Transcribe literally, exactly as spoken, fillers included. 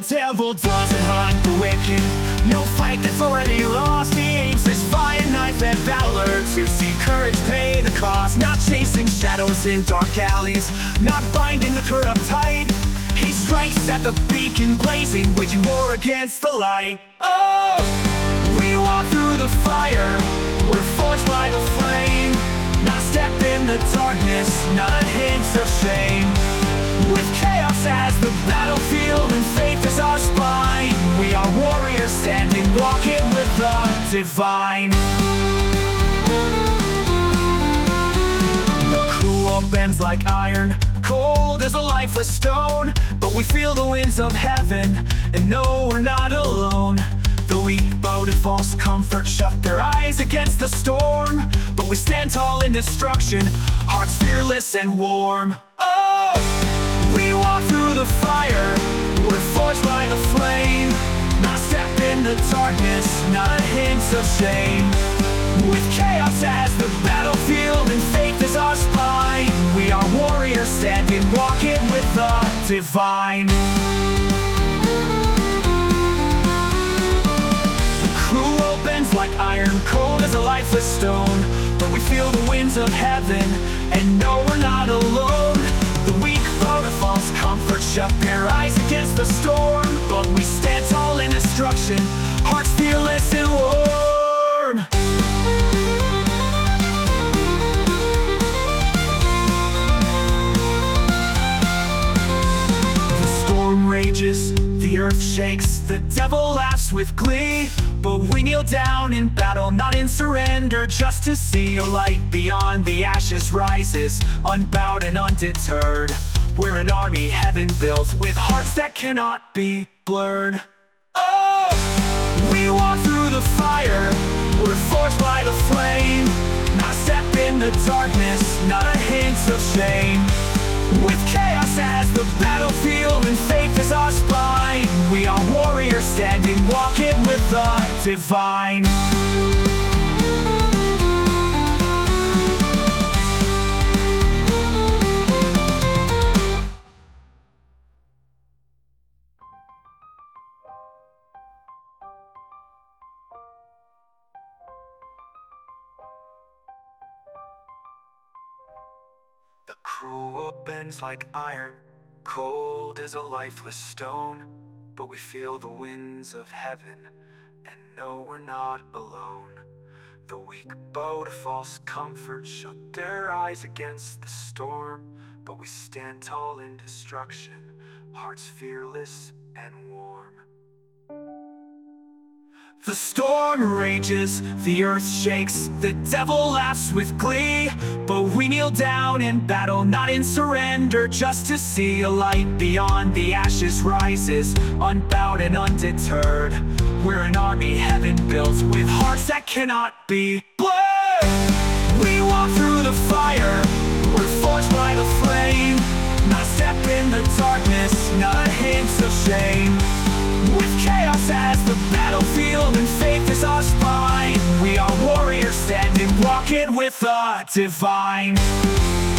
devil doesn't hunt the wicked. No fight that's already lost. He aims his fire knife at valor to see courage pay the cost. Not chasing shadows in dark alleys, not binding the corrupt tight. He strikes at the beacon blazing, waging war against the light. Oh, we walk through the fire, we're forged by the flame. Not a step in the darkness, not a hint of shame. With chaos as the battlefield and faith as our spine, we are warriors standing, walking with the divine. The cruel bends like iron, cold as a lifeless stone. But we feel the winds of heaven, and know we're not alone. The weak bow to false comfort shut their eyes against the storm. But we stand tall in destruction, hearts fearless and warm. Oh, we walk through the fire, we're forged by the flame. Not a step in the darkness, not a hint of shame. With chaos as the battlefield and faith as our spine, we are warriors standing, walking with the divine. The cruel bends like iron, cold as a lifeless stone. But we feel the winds of heaven, and know we're not alone. The weak bow to false comfort shut their eyes against the storm. But we stand tall in destruction, hearts fearless and warm. The storm rages, the earth shakes, the devil laughs with glee. But we kneel down in battle, not in surrender, just to see a light beyond the ashes rises, unbowed and undeterred. We're an army heaven built, with hearts that cannot be blurred. Oh, we walk through the fire, we're forged by the flame. Not a step in the darkness, not a hint of shame. With chaos as the battlefield and faith as our spine, we are warriors standing, walking with the divine. The cruel bends like iron, cold as a lifeless stone. But we feel the winds of heaven, and know we're not alone. The weak bow to false comfort shut their eyes against the storm. But we stand tall in destruction, hearts fearless and warm. The storm rages, the earth shakes, the devil laughs with glee. But we kneel down in battle, not in surrender, just to see a light beyond the ashes rises, unbowed and undeterred. We're an army heaven built, with hearts that cannot be blurred. We walk through the fire, we're forged by the flame. Not a step in the darkness, not a hint of shame. With chaos as the battlefield and faith as our spine, we are warriors standing, walking with the divine.